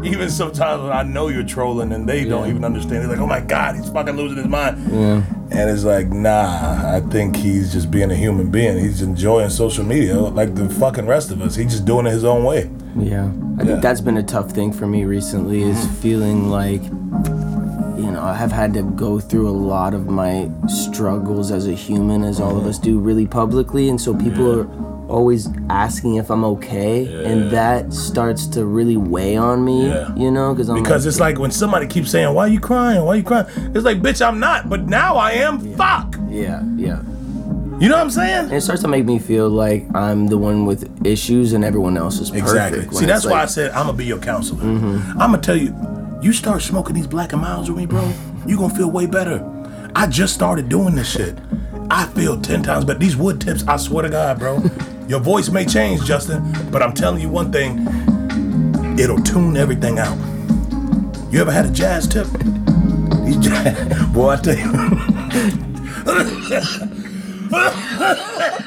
even sometimes when I know you're trolling and they don't even understand, they're like, oh my God, he's fucking losing his mind. Yeah. And it's like, nah, I think he's just being a human being. He's enjoying social media like the fucking rest of us. He's just doing it his own way. Yeah. I think that's been a tough thing for me recently, is feeling like, you know, I have had to go through a lot of my struggles as a human, as all of us do, really publicly. And so people are always asking if I'm okay. And that starts to really weigh on me, you know? Because it's like when somebody keeps saying, why are you crying? Why are you crying? It's like, bitch, I'm not, but now I am. Fuck. Yeah. You know what I'm saying? And it starts to make me feel like I'm the one with issues and everyone else is perfect. Exactly. See, that's why I said I'm gonna be your counselor. I'm gonna tell you, you start smoking these Black and Milds with me, bro, you gonna feel way better. I just started doing this shit. I feel 10 times better. These wood tips, I swear to God, bro. Your voice may change, Justin, but I'm telling you one thing, it'll tune everything out. You ever had a jazz tip? Boy, I tell you.